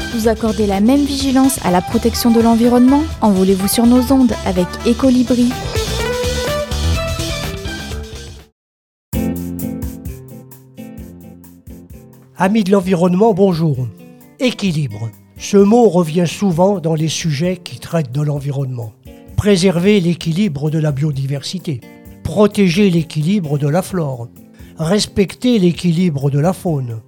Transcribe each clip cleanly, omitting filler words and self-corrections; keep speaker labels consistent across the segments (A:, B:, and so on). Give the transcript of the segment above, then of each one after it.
A: Vous accordez la même vigilance à la protection de l'environnement? Envolez-vous sur nos ondes avec Ecolibri.
B: Amis de l'environnement, bonjour. Équilibre. Ce mot revient souvent dans les sujets qui traitent de l'environnement. Préserver l'équilibre de la biodiversité, protéger l'équilibre de la flore, respecter l'équilibre de la faune,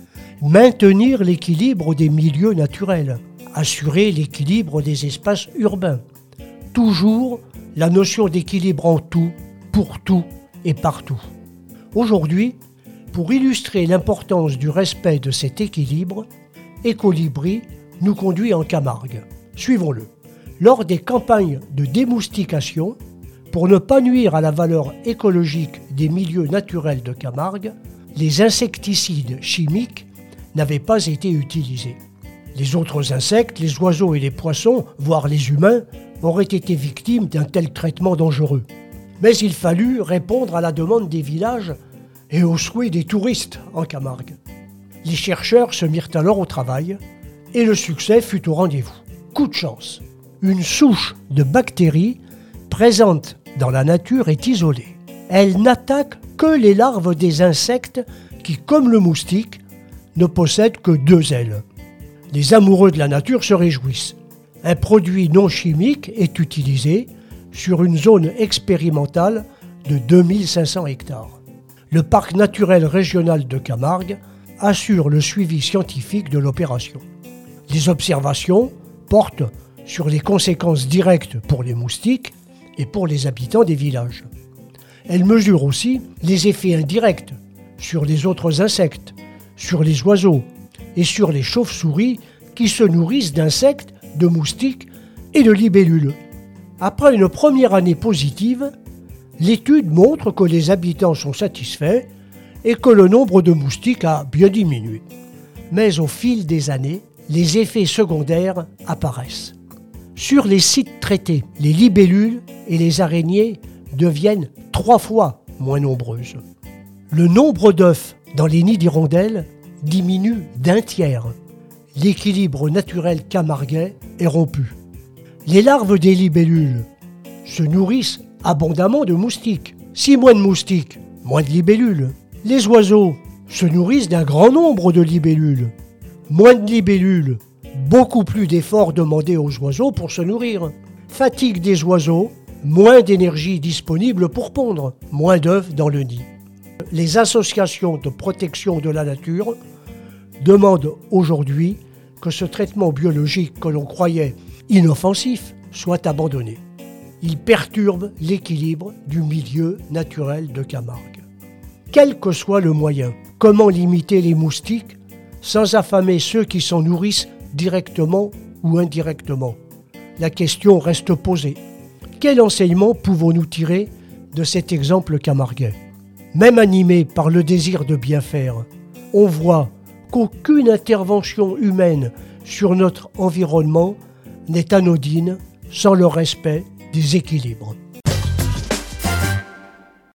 B: maintenir l'équilibre des milieux naturels, assurer l'équilibre des espaces urbains. Toujours la notion d'équilibre en tout, pour tout et partout. Aujourd'hui, pour illustrer l'importance du respect de cet équilibre, Ecolibri nous conduit en Camargue. Suivons-le. Lors des campagnes de démoustication, pour ne pas nuire à la valeur écologique des milieux naturels de Camargue, les insecticides chimiques n'avaient pas été utilisés. Les autres insectes, les oiseaux et les poissons, voire les humains, auraient été victimes d'un tel traitement dangereux. Mais il fallut répondre à la demande des villages et aux souhaits des touristes en Camargue. Les chercheurs se mirent alors au travail et le succès fut au rendez-vous. Coup de chance, une souche de bactéries présente dans la nature est isolée. Elle n'attaque que les larves des insectes qui, comme le moustique, ne possèdent que 2 ailes. Les amoureux de la nature se réjouissent. Un produit non chimique est utilisé sur une zone expérimentale de 2500 hectares. Le parc naturel régional de Camargue assure le suivi scientifique de l'opération. Les observations portent sur les conséquences directes pour les moustiques et pour les habitants des villages. Elles mesurent aussi les effets indirects sur les autres insectes, sur les oiseaux et sur les chauves-souris qui se nourrissent d'insectes, de moustiques et de libellules. Après une première année positive, l'étude montre que les habitants sont satisfaits et que le nombre de moustiques a bien diminué. Mais au fil des années, les effets secondaires apparaissent. Sur les sites traités, les libellules et les araignées deviennent 3 fois moins nombreuses. Le nombre d'œufs dans les nids d'hirondelles diminue d'1 tiers. L'équilibre naturel camarguais est rompu. Les larves des libellules se nourrissent abondamment de moustiques. Si moins de moustiques, moins de libellules. Les oiseaux se nourrissent d'un grand nombre de libellules. Moins de libellules, beaucoup plus d'efforts demandés aux oiseaux pour se nourrir. Fatigue des oiseaux, moins d'énergie disponible pour pondre, moins d'œufs dans le nid. Les associations de protection de la nature demandent aujourd'hui que ce traitement biologique que l'on croyait inoffensif soit abandonné. Il perturbe l'équilibre du milieu naturel de Camargue. Quel que soit le moyen, comment limiter les moustiques sans affamer ceux qui s'en nourrissent directement ou indirectement? La question reste posée. Quel enseignement pouvons-nous tirer de cet exemple camarguais? Même animé par le désir de bien faire, on voit qu'aucune intervention humaine sur notre environnement n'est anodine sans le respect des équilibres.